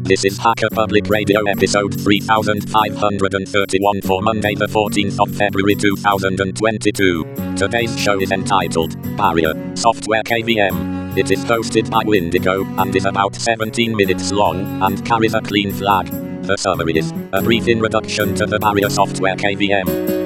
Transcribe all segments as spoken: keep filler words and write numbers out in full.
This is Hacker Public Radio episode three thousand five hundred thirty-one for Monday the fourteenth of February two thousand twenty-two. Today's show is entitled Barrier Software K V M. It is hosted by Windigo and is about seventeen minutes long and carries a clean flag. The summary is a brief introduction to the Barrier Software K V M.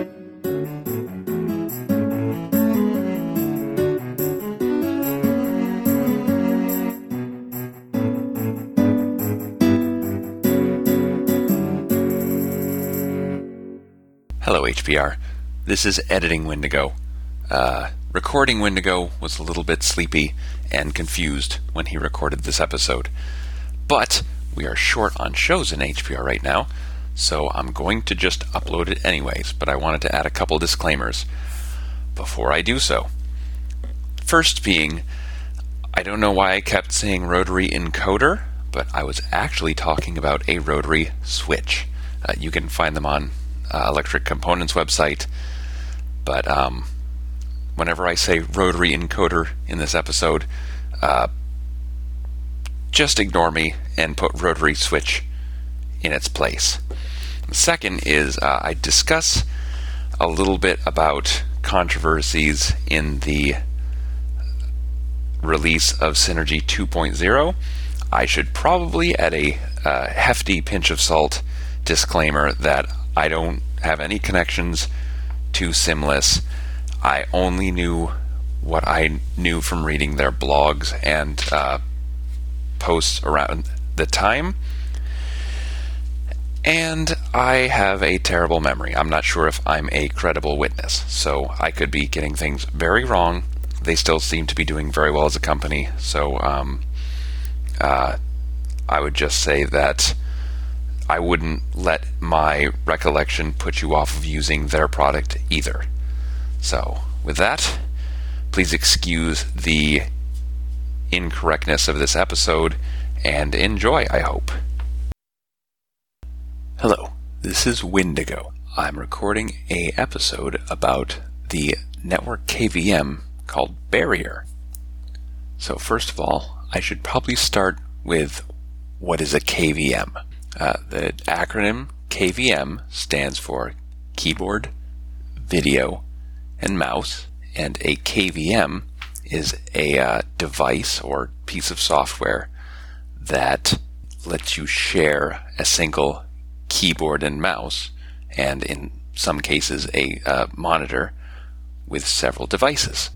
Hello H P R, this is Editing Windigo. Uh, recording Windigo was a little bit sleepy and confused when he recorded this episode. But we are short on shows in H P R right now, so I'm going to just upload it anyways, but I wanted to add a couple disclaimers before I do so. First being, I don't know why I kept saying rotary encoder, but I was actually talking about a rotary switch. Uh, you can find them on Uh, Electric Components website, but um, whenever I say rotary encoder in this episode, uh, just ignore me and put rotary switch in its place. The second is uh, I discuss a little bit about controversies in the release of Synergy two point oh. I should probably add a uh, hefty pinch of salt disclaimer that I don't have any connections to Symless. I only knew what I knew from reading their blogs and uh, posts around the time. And I have a terrible memory. I'm not sure if I'm a credible witness, so I could be getting things very wrong. They still seem to be doing very well as a company, so um, uh, I would just say that I wouldn't let my recollection put you off of using their product either. So, with that, please excuse the incorrectness of this episode and enjoy, I hope. Hello, this is Windigo. I'm recording a episode about the network K V M called Barrier. So first of all, I should probably start with what is a K V M. Uh, the acronym K V M stands for Keyboard, Video, and Mouse, and a K V M is a uh, device or piece of software that lets you share a single keyboard and mouse, and in some cases a uh, monitor with several devices.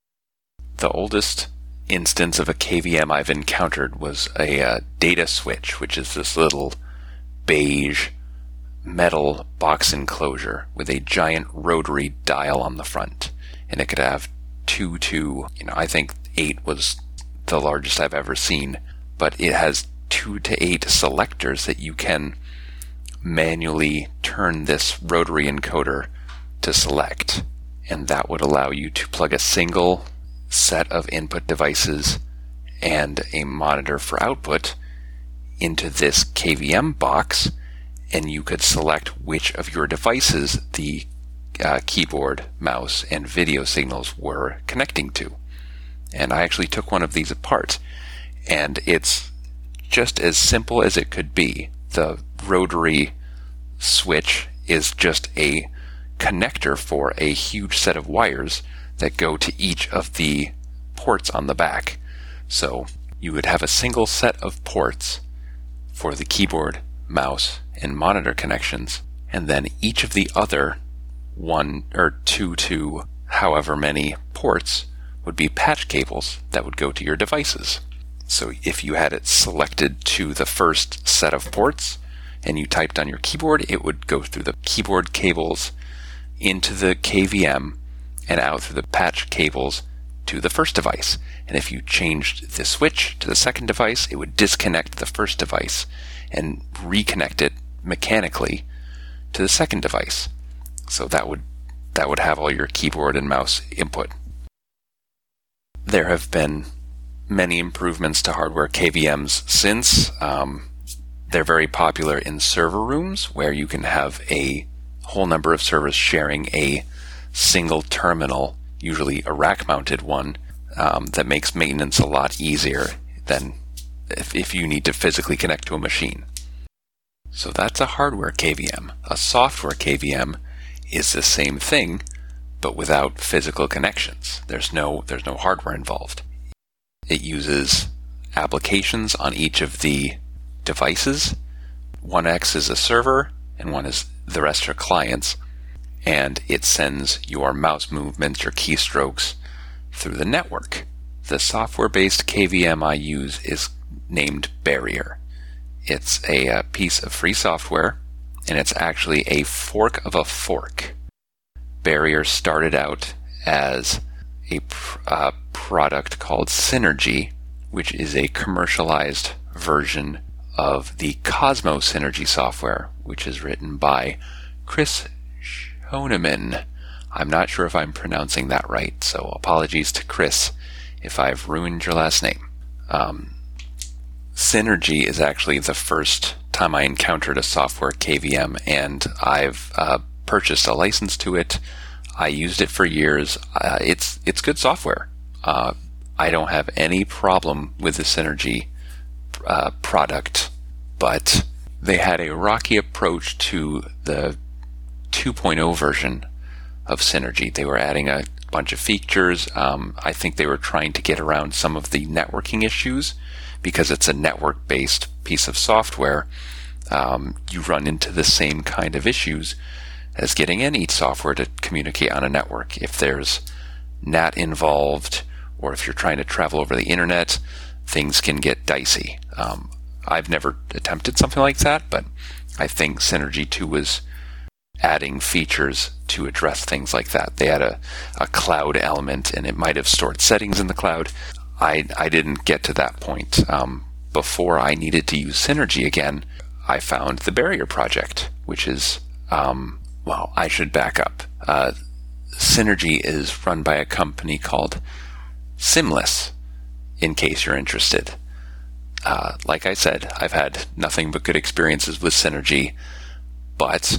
The oldest instance of a K V M I've encountered was a uh, data switch, which is this little beige metal box enclosure with a giant rotary dial on the front, and it could have two to, you know, I think eight was the largest I've ever seen, but it has two to eight selectors that you can manually turn this rotary encoder to select, and that would allow you to plug a single set of input devices and a monitor for output into this K V M box, and you could select which of your devices the uh, keyboard, mouse, and video signals were connecting to. And I actually took one of these apart, and it's just as simple as it could be. The rotary switch is just a connector for a huge set of wires that go to each of the ports on the back. So you would have a single set of ports for the keyboard, mouse, and monitor connections, and then each of the other one or two to however many ports would be patch cables that would go to your devices. So if you had it selected to the first set of ports and you typed on your keyboard, it would go through the keyboard cables into the K V M and out through the patch cables to the first device. And if you changed the switch to the second device, it would disconnect the first device and reconnect it mechanically to the second device. So that would that would have all your keyboard and mouse input. There have been many improvements to hardware K V Ms since. Um, they're very popular in server rooms where you can have a whole number of servers sharing a single terminal, usually a rack-mounted one, um, that makes maintenance a lot easier than if, if you need to physically connect to a machine. So that's a hardware K V M. A software K V M is the same thing, but without physical connections. There's no there's no hardware involved. It uses applications on each of the devices. One X is a server, and one is the rest are clients, and it sends your mouse movements, your keystrokes, through the network. The software-based K V M I use is named Barrier. It's a, a piece of free software, and it's actually a fork of a fork. Barrier started out as a pr- uh, product called Synergy, which is a commercialized version of the Cosmos Synergy software, which is written by Chris Schoenemann. I'm not sure if I'm pronouncing that right, so apologies to Chris if I've ruined your last name. Um, Synergy is actually the first time I encountered a software K V M, and I've uh, purchased a license to it. I used it for years. Uh, it's it's good software. Uh, I don't have any problem with the Synergy uh, product, but they had a rocky approach to the two point oh version of Synergy. They were adding a bunch of features. Um, I think they were trying to get around some of the networking issues because it's a network-based piece of software. Um, you run into the same kind of issues as getting any software to communicate on a network. If there's N A T involved, or if you're trying to travel over the internet, things can get dicey. Um, I've never attempted something like that, but I think Synergy two was adding features to address things like that. They had a, a cloud element, and it might have stored settings in the cloud. I, I didn't get to that point. Um, before I needed to use Synergy again, I found the Barrier project, which is, um, well, I should back up. Uh, Synergy is run by a company called Simless, in case you're interested. Uh, like I said, I've had nothing but good experiences with Synergy, but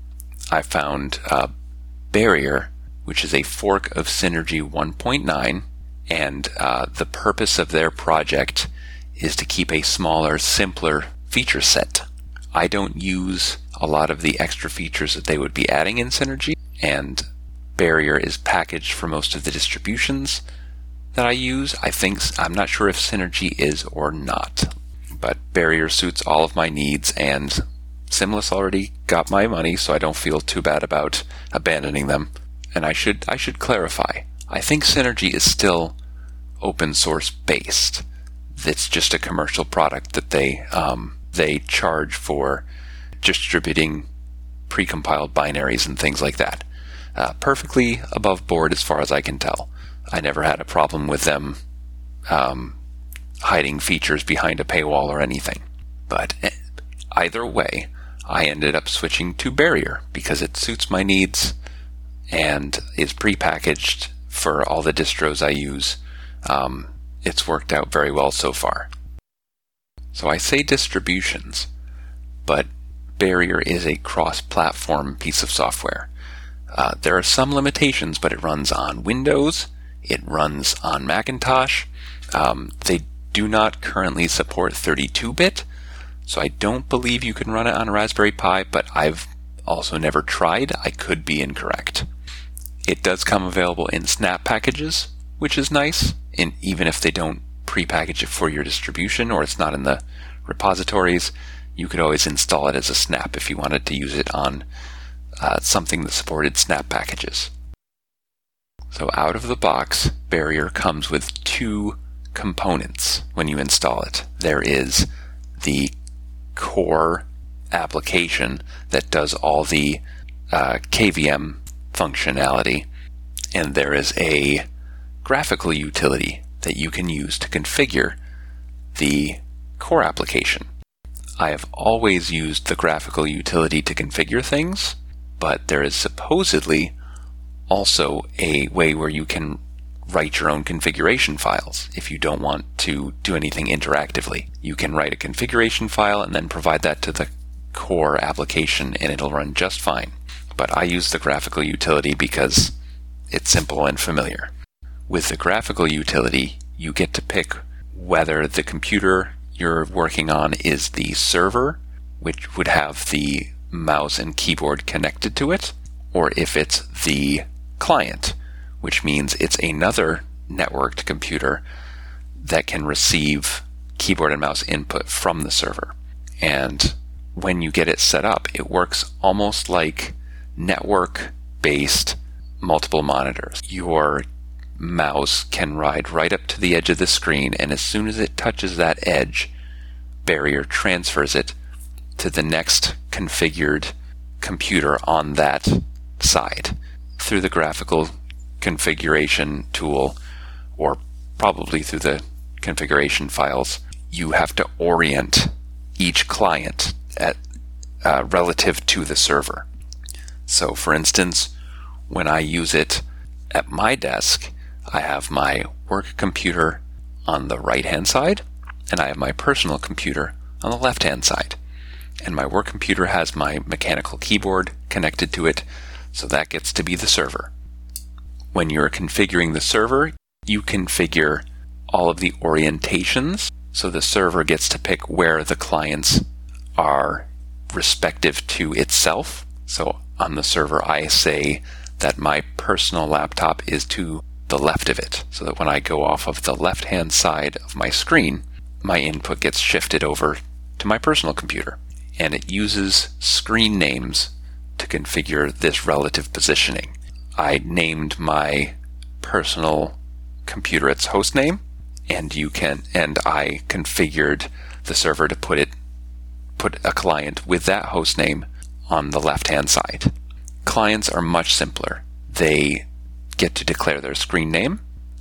I found uh, Barrier, which is a fork of Synergy one point nine, and uh, the purpose of their project is to keep a smaller, simpler feature set. I don't use a lot of the extra features that they would be adding in Synergy, and Barrier is packaged for most of the distributions that I use. I think, I'm not sure if Synergy is or not, but Barrier suits all of my needs, and Simless already got my money, so I don't feel too bad about abandoning them. And I should I should clarify, I think Synergy is still open source based. It's just a commercial product that they um, they charge for distributing precompiled binaries and things like that. Uh, perfectly above board as far as I can tell. I never had a problem with them um, hiding features behind a paywall or anything. But either way, I ended up switching to Barrier because it suits my needs and is prepackaged for all the distros I use. Um, it's worked out very well so far. So I say distributions, but Barrier is a cross-platform piece of software. Uh, there are some limitations, but it runs on Windows, it runs on Macintosh. Um, they do not currently support thirty-two bit, so I don't believe you can run it on a Raspberry Pi, but I've also never tried. I could be incorrect. It does come available in snap packages, which is nice, and even if they don't pre-package it for your distribution or it's not in the repositories, you could always install it as a snap if you wanted to use it on uh, something that supported snap packages. So out of the box, Barrier comes with two components when you install it. There is the core application that does all the uh, K V M functionality, and there is a graphical utility that you can use to configure the core application. I have always used the graphical utility to configure things, but there is supposedly also a way where you can write your own configuration files if you don't want to do anything interactively. You can write a configuration file and then provide that to the core application and it'll run just fine. But I use the graphical utility because it's simple and familiar. With the graphical utility, you get to pick whether the computer you're working on is the server, which would have the mouse and keyboard connected to it, or if it's the client, which means it's another networked computer that can receive keyboard and mouse input from the server. And when you get it set up, it works almost like network-based multiple monitors. Your mouse can ride right up to the edge of the screen, and as soon as it touches that edge, Barrier transfers it to the next configured computer on that side through the graphical configuration tool, or probably through the configuration files. You have to orient each client at uh, relative to the server. So for instance, when I use it at my desk, I have my work computer on the right-hand side, and I have my personal computer on the left-hand side. And my work computer has my mechanical keyboard connected to it, so that gets to be the server. When you're configuring the server, you configure all of the orientations, so the server gets to pick where the clients are respective to itself. So on the server, I say that my personal laptop is to the left of it, so that when I go off of the left-hand side of my screen, my input gets shifted over to my personal computer. And it uses screen names to configure this relative positioning. I named my personal computer its host name, and you can and I configured the server to put it put a client with that host name on the left-hand side. Clients are much simpler. They get to declare their screen name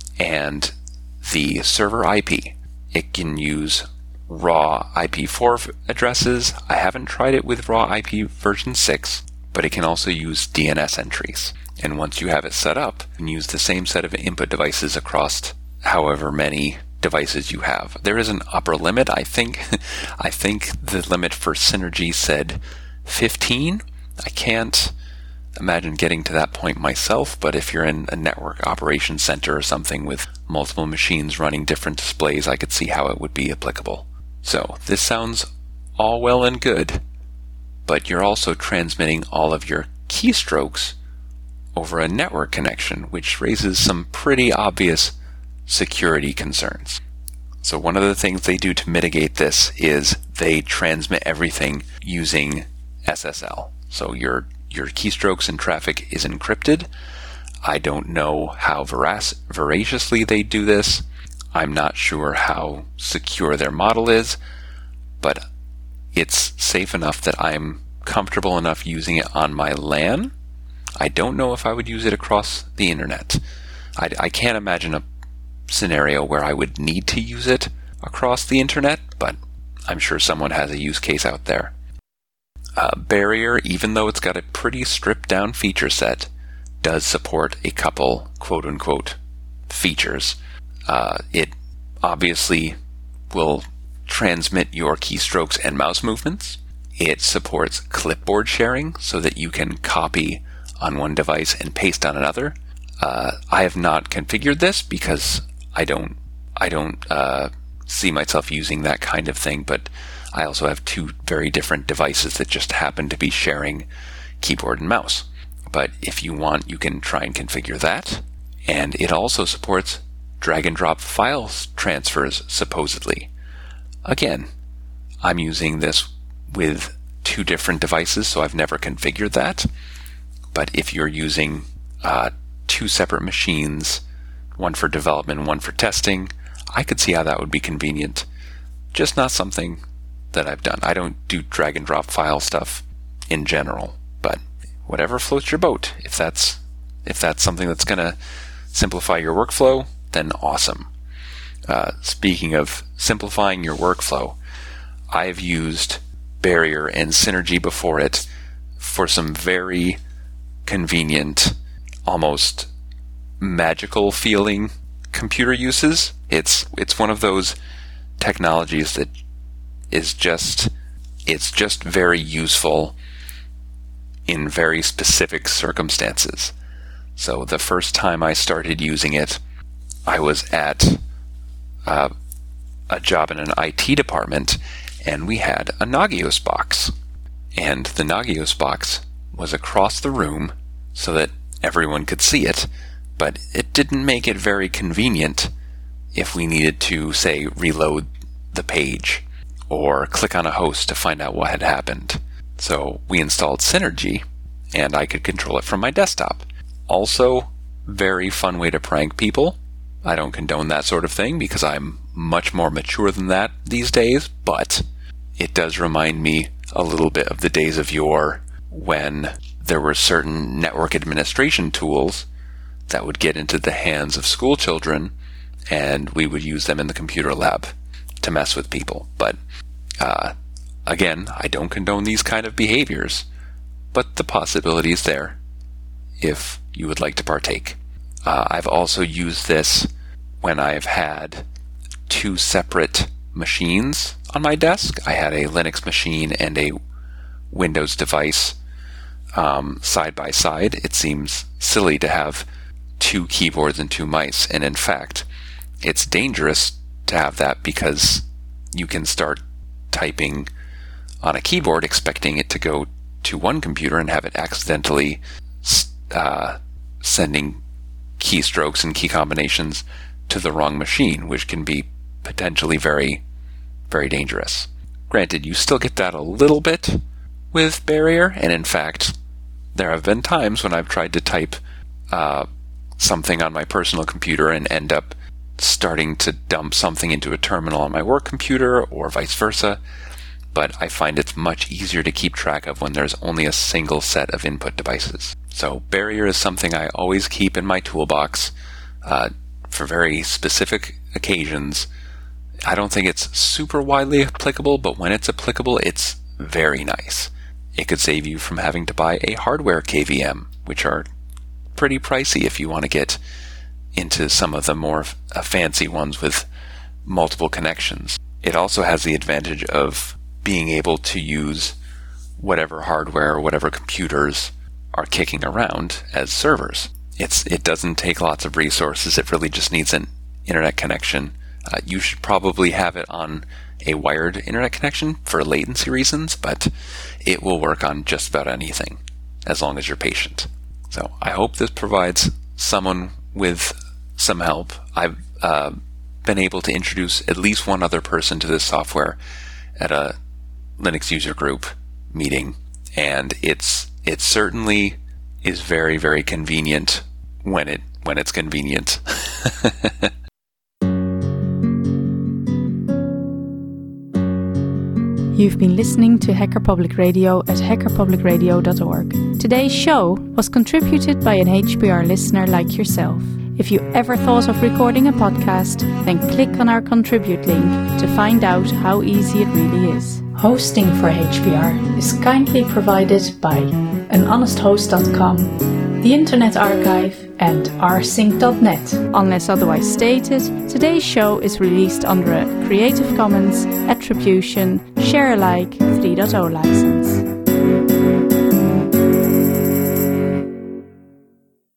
and the server I P. It can use raw I P four addresses. I haven't tried it with raw I P version six, but it can also use D N S entries. And once you have it set up, you can use the same set of input devices across however many devices you have. There is an upper limit. I think I think the limit for Synergy said fifteen. I can't imagine getting to that point myself, but if you're in a network operations center or something with multiple machines running different displays, I could see how it would be applicable. So this sounds all well and good, but you're also transmitting all of your keystrokes over a network connection, which raises some pretty obvious security concerns. So one of the things they do to mitigate this is they transmit everything using S S L. So your your keystrokes and traffic is encrypted. I don't know how verac- voraciously they do this. I'm not sure how secure their model is, but it's safe enough that I'm comfortable enough using it on my LAN. I don't know if I would use it across the internet. I, I can't imagine a scenario where I would need to use it across the internet, but I'm sure someone has a use case out there. Uh, Barrier, even though it's got a pretty stripped down feature set, does support a couple quote-unquote features. Uh, it obviously will transmit your keystrokes and mouse movements. It supports clipboard sharing so that you can copy on one device and paste on another. Uh, I have not configured this because I don't I don't uh, see myself using that kind of thing, but I also have two very different devices that just happen to be sharing keyboard and mouse. But if you want, you can try and configure that. And it also supports drag and drop file transfers, supposedly. Again, I'm using this with two different devices, so I've never configured that. But if you're using uh, two separate machines, one for development and one for testing, I could see how that would be convenient. Just not something that I've done. I don't do drag and drop file stuff in general, but whatever floats your boat. If that's if that's something that's going to simplify your workflow, then awesome. Uh, speaking of simplifying your workflow, I've used Barrier and Synergy before it for some very convenient, almost magical feeling computer uses. It's it's one of those technologies that is just it's just very useful in very specific circumstances. So the first time I started using it, I was at uh, a job in an I T department, and we had a Nagios box. And the Nagios box was across the room so that everyone could see it, but it didn't make it very convenient if we needed to, say, reload the page or click on a host to find out what had happened. So we installed Synergy, and I could control it from my desktop. Also, very fun way to prank people. I don't condone that sort of thing because I'm much more mature than that these days, but it does remind me a little bit of the days of yore when there were certain network administration tools that would get into the hands of school children, and we would use them in the computer lab to mess with people. But uh, again, I don't condone these kind of behaviors, but the possibility is there if you would like to partake. Uh, I've also used this when I've had two separate machines on my desk. I had a Linux machine and a Windows device um, side by side. It seems silly to have two keyboards and two mice, and in fact, it's dangerous to have that because you can start typing on a keyboard expecting it to go to one computer and have it accidentally uh, sending keystrokes and key combinations to the wrong machine, which can be potentially very, very dangerous. Granted, you still get that a little bit with Barrier, and in fact, there have been times when I've tried to type uh, something on my personal computer and end up starting to dump something into a terminal on my work computer, or vice versa, but I find it's much easier to keep track of when there's only a single set of input devices. So Barrier is something I always keep in my toolbox uh, for very specific occasions. I don't think it's super widely applicable, but when it's applicable, it's very nice. It could save you from having to buy a hardware K V M, which are pretty pricey if you want to get into some of the more uh, fancy ones with multiple connections. It also has the advantage of being able to use whatever hardware or whatever computers are kicking around as servers. It's it doesn't take lots of resources. It really just needs an internet connection. Uh, you should probably have it on a wired internet connection for latency reasons, but it will work on just about anything as long as you're patient. So I hope this provides someone with some help. I've uh, been able to introduce at least one other person to this software at a Linux user group meeting, and it's it certainly is very, very convenient when it when it's convenient. You've been listening to Hacker Public Radio at hacker public radio dot org. Today's show was contributed by an H P R listener like yourself. If you ever thought of recording a podcast, then click on our contribute link to find out how easy it really is. Hosting for H P R is kindly provided by an honest host dot com, the Internet Archive, and r sync dot net. Unless otherwise stated, today's show is released under a Creative Commons Attribution Share Alike three point oh license.